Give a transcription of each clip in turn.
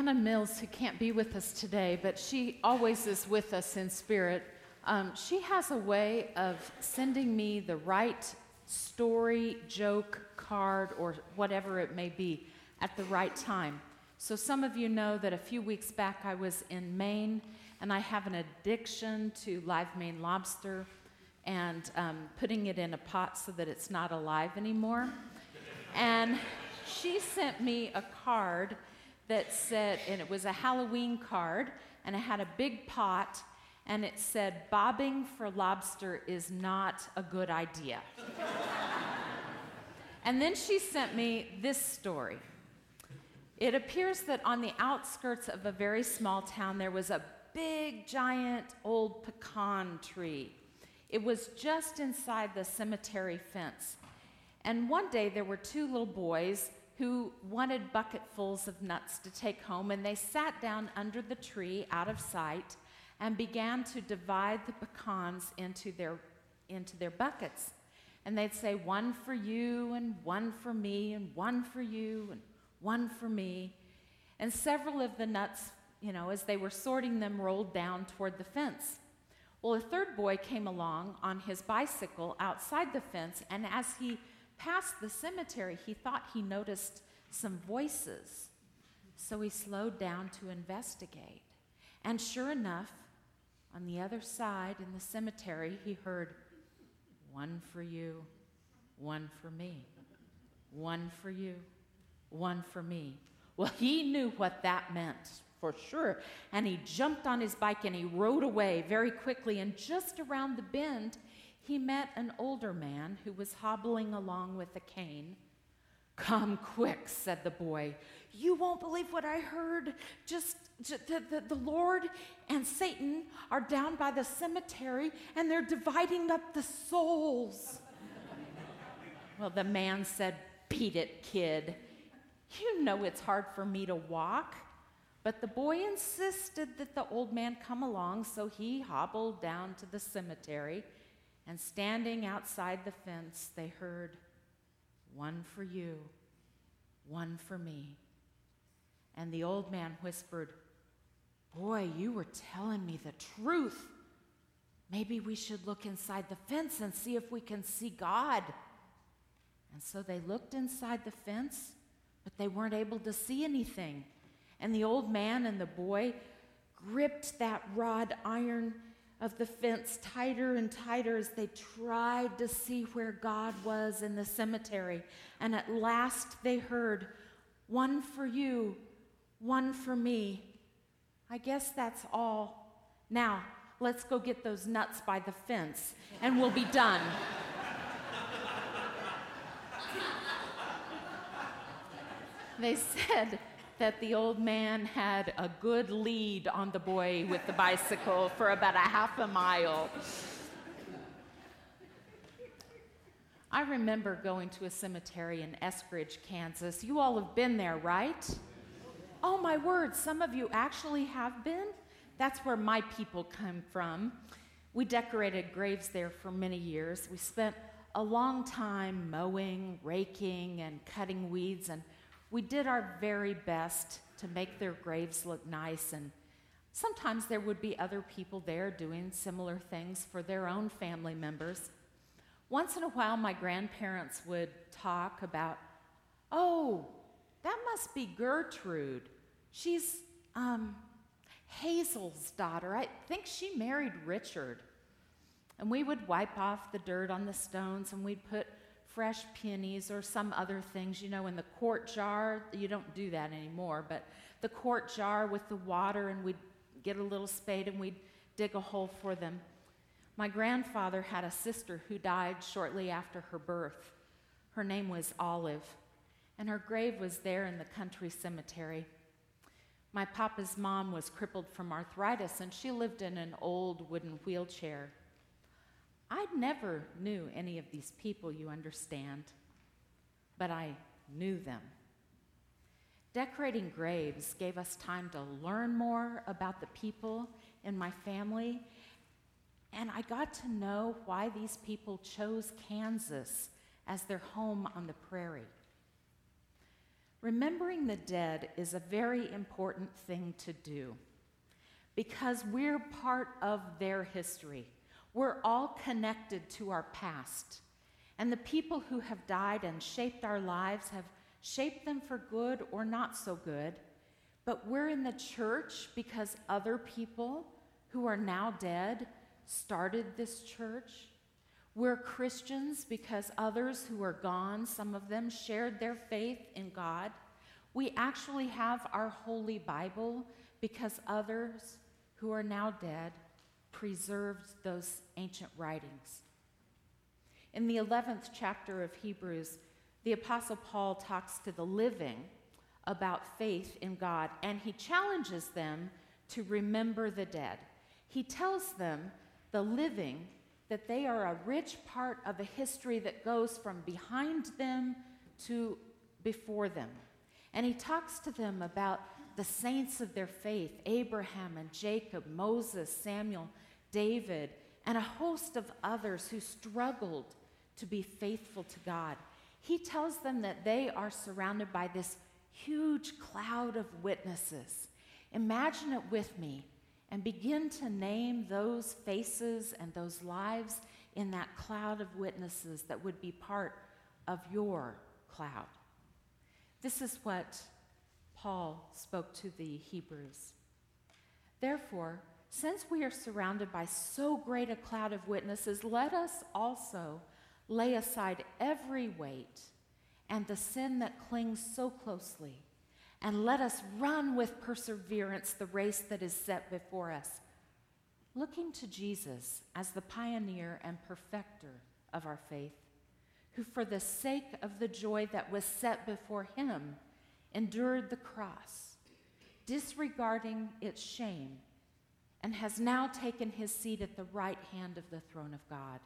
Donna Mills, who can't be with us today, but she always is with us in spirit, she has a way of sending me the right story, joke, card, or whatever it may be at the right time. So some of you know that a few weeks back I was in Maine, and I have an addiction to live Maine lobster and putting it in a pot so that it's not alive anymore. And she sent me a card that said, and it was a Halloween card, and it had a big pot, and it said, "Bobbing for lobster is not a good idea." And then she sent me this story. It appears that on the outskirts of a very small town, there was a big, giant, old pecan tree. It was just inside the cemetery fence. And one day there were two little boys who wanted bucketfuls of nuts to take home, and they sat down under the tree out of sight and began to divide the pecans into their buckets. And they'd say, "One for you, and one for me, and one for you, and one for me." And several of the nuts, as they were sorting them, rolled down toward the fence. Well, a third boy came along on his bicycle outside the fence, and as he passed the cemetery, he thought he noticed some voices. So he slowed down to investigate. And sure enough, on the other side in the cemetery, he heard, "One for you, one for me. One for you, one for me." Well, he knew what that meant for sure. And he jumped on his bike and he rode away very quickly. And just around the bend, he met an older man who was hobbling along with a cane. "Come quick," said the boy. "You won't believe what I heard. The Lord and Satan are down by the cemetery, and they're dividing up the souls." Well, the man said, "Beat it, kid. You know it's hard for me to walk." But the boy insisted that the old man come along, so he hobbled down to the cemetery. And standing outside the fence, they heard, "One for you, one for me." And the old man whispered, "Boy, you were telling me the truth. Maybe we should look inside the fence and see if we can see God." And so they looked inside the fence, but they weren't able to see anything. And the old man and the boy gripped that wrought iron of the fence tighter and tighter as they tried to see where God was in the cemetery. And at last they heard, "One for you, one for me." I guess that's all. Now, let's go get those nuts by the fence, and we'll be done. They said that the old man had a good lead on the boy with the bicycle for about a half a mile. I remember going to a cemetery in Eskridge, Kansas. You all have been there, right? Oh, my word, some of you actually have been? That's where my people come from. We decorated graves there for many years. We spent a long time mowing, raking, and cutting weeds, and we did our very best to make their graves look nice, and sometimes there would be other people there doing similar things for their own family members. Once in a while, my grandparents would talk about, "Oh, that must be Gertrude. She's Hazel's daughter. I think she married Richard." And we would wipe off the dirt on the stones, and we'd put fresh pennies or some other things, in the quart jar. You don't do that anymore, but the quart jar with the water, and we'd get a little spade and we'd dig a hole for them. My grandfather had a sister who died shortly after her birth. Her name was Olive, and her grave was there in the country cemetery. My papa's mom was crippled from arthritis, and she lived in an old wooden wheelchair. I never knew any of these people, you understand, but I knew them. Decorating graves gave us time to learn more about the people in my family, and I got to know why these people chose Kansas as their home on the prairie. Remembering the dead is a very important thing to do because we're part of their history. We're all connected to our past. And the people who have died and shaped our lives have shaped them for good or not so good. But we're in the church because other people who are now dead started this church. We're Christians because others who are gone, some of them, shared their faith in God. We actually have our Holy Bible because others who are now dead preserved those ancient writings. In the 11th chapter of Hebrews, the Apostle Paul talks to the living about faith in God, and he challenges them to remember the dead. He tells them, the living, that they are a rich part of a history that goes from behind them to before them. And he talks to them about the saints of their faith, Abraham and Jacob, Moses, Samuel, David, and a host of others who struggled to be faithful to God. He tells them that they are surrounded by this huge cloud of witnesses. Imagine it with me and begin to name those faces and those lives in that cloud of witnesses that would be part of your cloud. This is what Paul spoke to the Hebrews. Therefore, since we are surrounded by so great a cloud of witnesses, let us also lay aside every weight and the sin that clings so closely, and let us run with perseverance the race that is set before us, looking to Jesus as the pioneer and perfecter of our faith, who for the sake of the joy that was set before him endured the cross, disregarding its shame, and has now taken his seat at the right hand of the throne of God.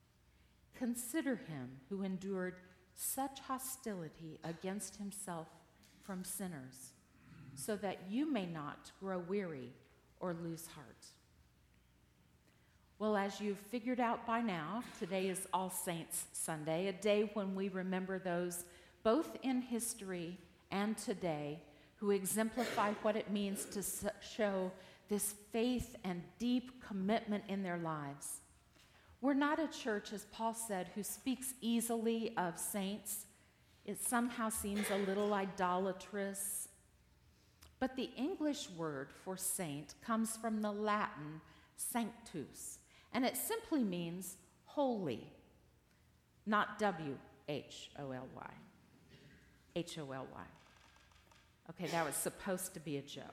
Consider him who endured such hostility against himself from sinners, so that you may not grow weary or lose heart. Well, as you've figured out by now, today is All Saints Sunday, a day when we remember those both in history and today who exemplify what it means to show this faith and deep commitment in their lives. We're not a church, as Paul said, who speaks easily of saints. It somehow seems a little idolatrous. But the English word for saint comes from the Latin sanctus, and it simply means holy, not W-H-O-L-Y, H-O-L-Y. Okay, that was supposed to be a joke.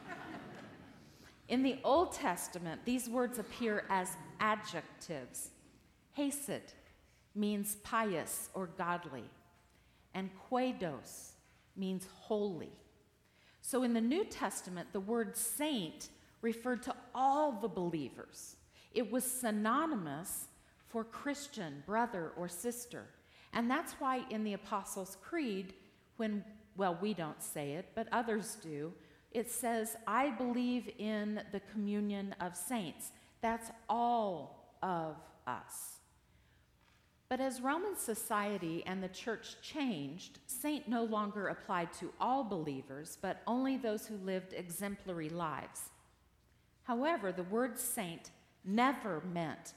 In the Old Testament, these words appear as adjectives. Hesed means pious or godly, and koidos means holy. So in the New Testament, the word saint referred to all the believers. It was synonymous for Christian, brother, or sister. And that's why in the Apostles' Creed, we don't say it, but others do, it says, I believe in the communion of saints. That's all of us. But as Roman society and the church changed, saint no longer applied to all believers, but only those who lived exemplary lives. However, the word saint never meant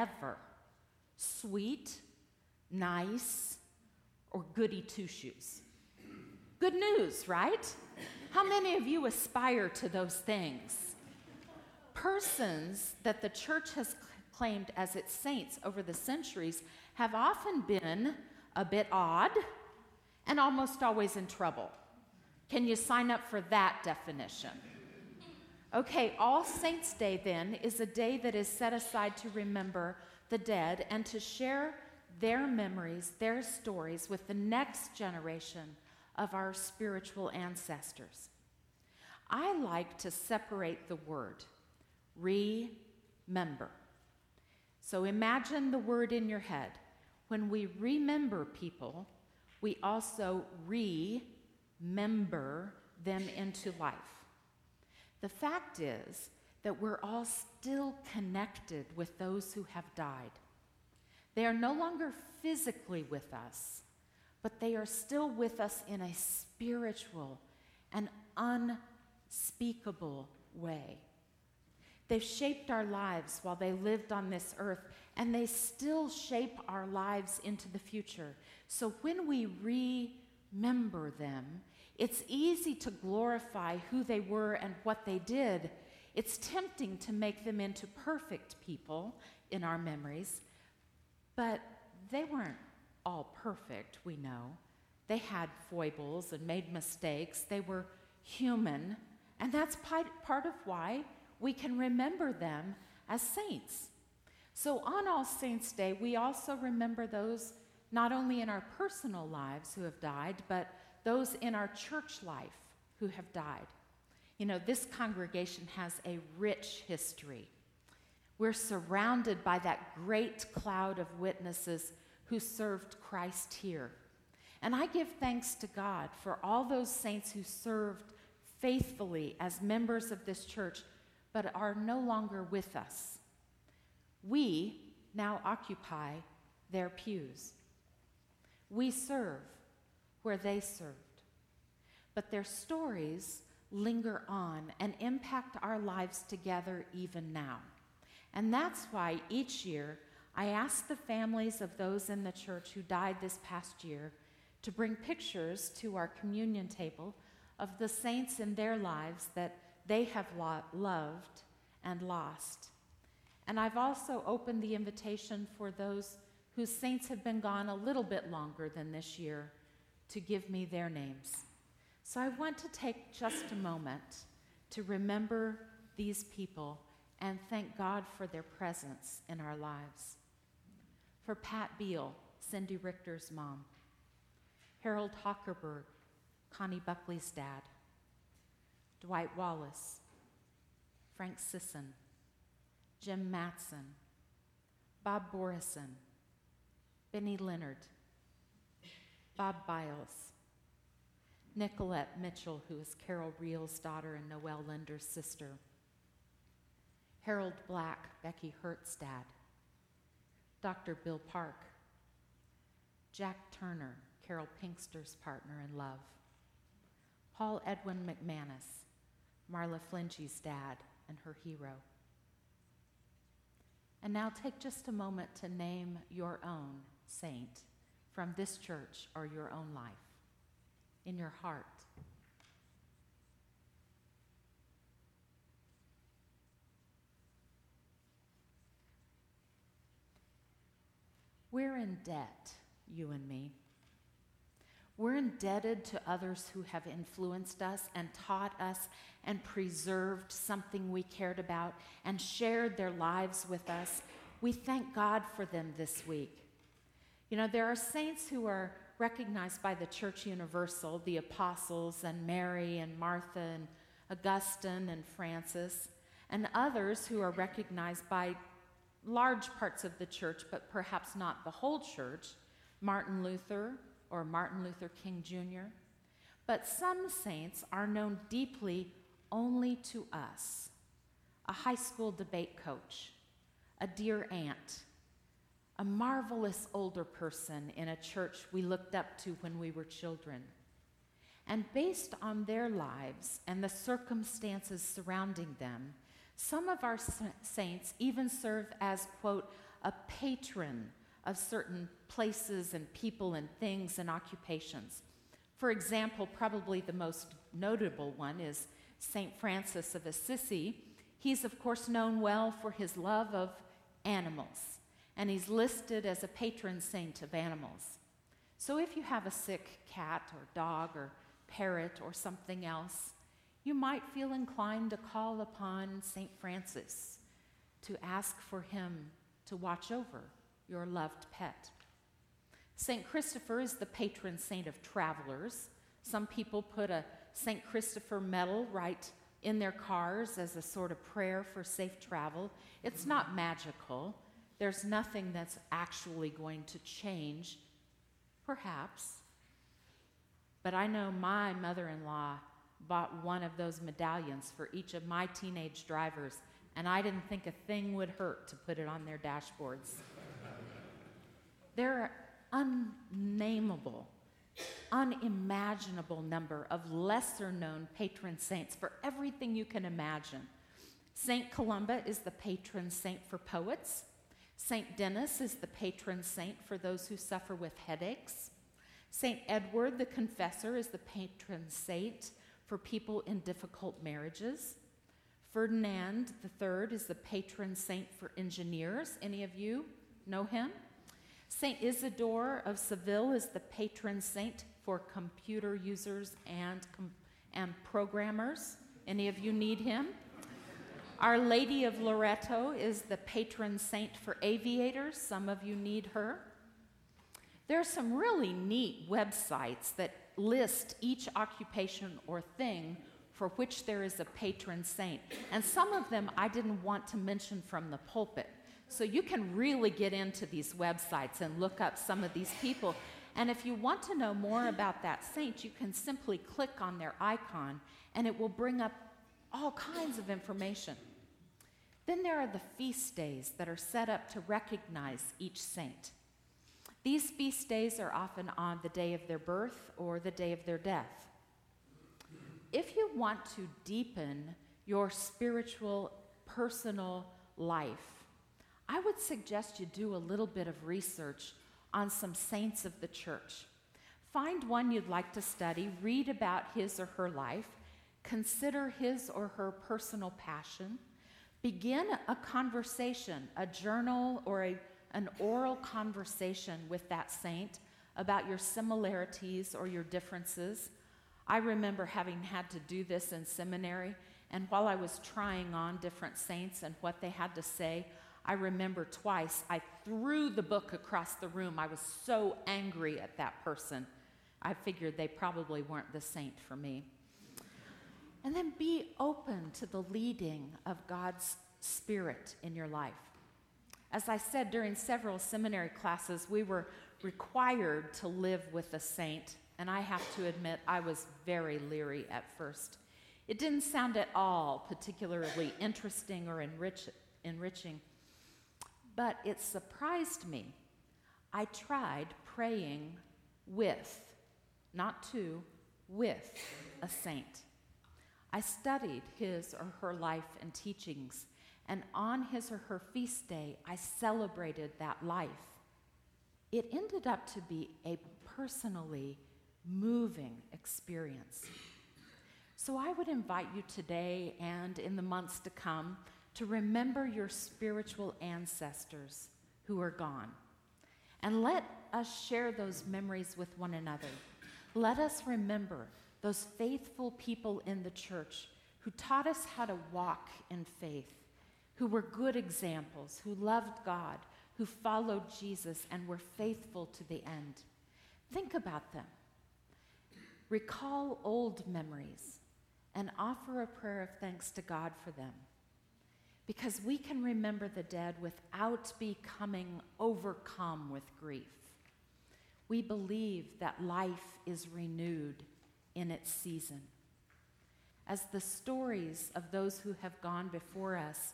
sweet, nice, or goody two-shoes. Good news, right? How many of you aspire to those things? Persons that the church has claimed as its saints over the centuries have often been a bit odd and almost always in trouble. Can you sign up for that definition? Okay, All Saints' Day then is a day that is set aside to remember the dead and to share their memories, their stories with the next generation of our spiritual ancestors. I like to separate the word, remember. So imagine the word in your head. When we remember people, we also remember them into life. The fact is that we're all still connected with those who have died. They are no longer physically with us, but they are still with us in a spiritual and unspeakable way. They've shaped our lives while they lived on this earth, and they still shape our lives into the future. So when we remember them, it's easy to glorify who they were and what they did. It's tempting to make them into perfect people in our memories, but they weren't all perfect, we know. They had foibles and made mistakes. They were human, and that's part of why we can remember them as saints. So on All Saints' Day, we also remember those not only in our personal lives who have died, but those in our church life who have died. You know, this congregation has a rich history. We're surrounded by that great cloud of witnesses who served Christ here. And I give thanks to God for all those saints who served faithfully as members of this church, but are no longer with us. We now occupy their pews. We serve where they served. But their stories linger on and impact our lives together even now. And that's why each year I ask the families of those in the church who died this past year to bring pictures to our communion table of the saints in their lives that they have loved and lost. And I've also opened the invitation for those whose saints have been gone a little bit longer than this year to give me their names. So I want to take just a moment to remember these people and thank God for their presence in our lives. For Pat Beal, Cindy Richter's mom. Harold Hockerberg, Connie Buckley's dad. Dwight Wallace. Frank Sisson. Jim Matson. Bob Borison. Benny Leonard. Bob Biles. Nicolette Mitchell, who is Carol Reel's daughter and Noelle Linder's sister. Harold Black, Becky Hurt's dad. Dr. Bill Park. Jack Turner, Carol Pinkster's partner in love. Paul Edwin McManus, Marla Flingy's dad and her hero. And now take just a moment to name your own saint from this church or your own life in your heart. We're in debt, you and me. We're indebted to others who have influenced us and taught us and preserved something we cared about and shared their lives with us. We thank God for them this week. You know, there are saints who are recognized by the Church Universal, the apostles and Mary and Martha and Augustine and Francis, and others who are recognized by large parts of the church, but perhaps not the whole church, Martin Luther or Martin Luther King Jr. But some saints are known deeply only to us. A high school debate coach, a dear aunt, a marvelous older person in a church we looked up to when we were children. And based on their lives and the circumstances surrounding them, some of our saints even serve as, quote, a patron of certain places and people and things and occupations. For example, probably the most notable one is St. Francis of Assisi. He's, of course, known well for his love of animals, and he's listed as a patron saint of animals. So if you have a sick cat or dog or parrot or something else, you might feel inclined to call upon St. Francis to ask for him to watch over your loved pet. St. Christopher is the patron saint of travelers. Some people put a St. Christopher medal right in their cars as a sort of prayer for safe travel. It's not magical. There's nothing that's actually going to change, perhaps. But I know my mother-in-law bought one of those medallions for each of my teenage drivers, and I didn't think a thing would hurt to put it on their dashboards. They're unnameable, unimaginable number of lesser-known patron saints for everything you can imagine. Saint Columba is the patron saint for poets. Saint Denis is the patron saint for those who suffer with headaches. Saint Edward the Confessor is the patron saint for people in difficult marriages. Ferdinand III is the patron saint for engineers. Any of you know him? Saint Isidore of Seville is the patron saint for computer users and programmers. Any of you need him? Our Lady of Loreto is the patron saint for aviators. Some of you need her. There are some really neat websites that list each occupation or thing for which there is a patron saint. And some of them I didn't want to mention from the pulpit. So you can really get into these websites and look up some of these people. And if you want to know more about that saint, you can simply click on their icon and it will bring up all kinds of information. Then there are the feast days that are set up to recognize each saint. These feast days are often on the day of their birth or the day of their death. If you want to deepen your spiritual, personal life, I would suggest you do a little bit of research on some saints of the church. Find one you'd like to study, read about his or her life, consider his or her personal passion, begin a conversation, a journal or an oral conversation with that saint about your similarities or your differences. I remember having had to do this in seminary, and while I was trying on different saints and what they had to say, I remember twice I threw the book across the room. I was so angry at that person. I figured they probably weren't the saint for me. And then be open to the leading of God's Spirit in your life. As I said, during several seminary classes, we were required to live with a saint, and I have to admit I was very leery at first. It didn't sound at all particularly interesting or enriching, but it surprised me. I tried praying with, not to, with a saint. I studied his or her life and teachings, and on his or her feast day, I celebrated that life. It ended up to be a personally moving experience. So I would invite you today and in the months to come to remember your spiritual ancestors who are gone. And let us share those memories with one another. Let us remember those faithful people in the church who taught us how to walk in faith, who were good examples, who loved God, who followed Jesus and were faithful to the end. Think about them. Recall old memories and offer a prayer of thanks to God for them. Because we can remember the dead without becoming overcome with grief. We believe that life is renewed in its season. As the stories of those who have gone before us,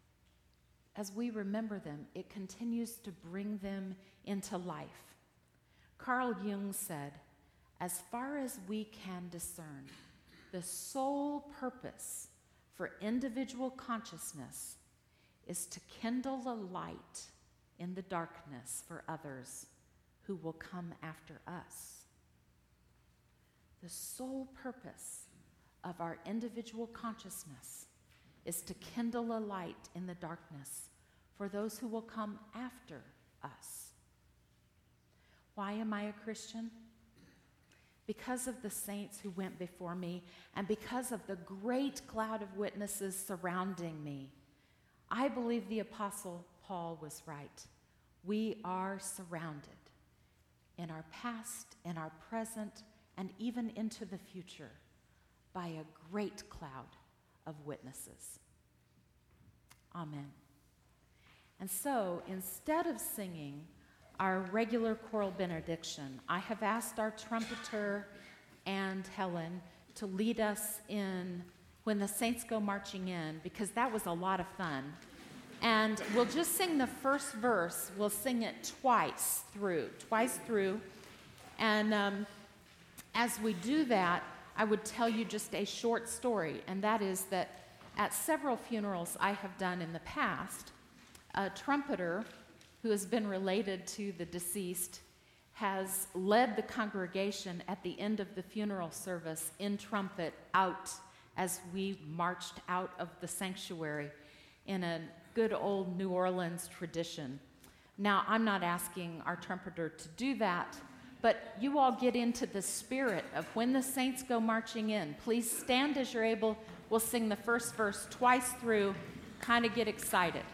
as we remember them, it continues to bring them into life. Carl Jung said, as far as we can discern, the sole purpose for individual consciousness is to kindle a light in the darkness for others who will come after us. The sole purpose of our individual consciousness is to kindle a light in the darkness for those who will come after us. Why am I a Christian? Because of the saints who went before me and because of the great cloud of witnesses surrounding me. I believe the Apostle Paul was right. We are surrounded in our past, in our present, and even into the future by a great cloud of witnesses. Amen. And so, instead of singing our regular choral benediction, I have asked our trumpeter and Helen to lead us in When the Saints Go Marching In, because that was a lot of fun. And we'll just sing the first verse. We'll sing it twice through. And as we do that, I would tell you just a short story, and that is that at several funerals I have done in the past, a trumpeter who has been related to the deceased has led the congregation at the end of the funeral service in trumpet out as we marched out of the sanctuary in a good old New Orleans tradition. Now, I'm not asking our trumpeter to do that, but you all get into the spirit of when the saints go marching in. Please stand as you're able. We'll sing the first verse twice through. Kind of get excited.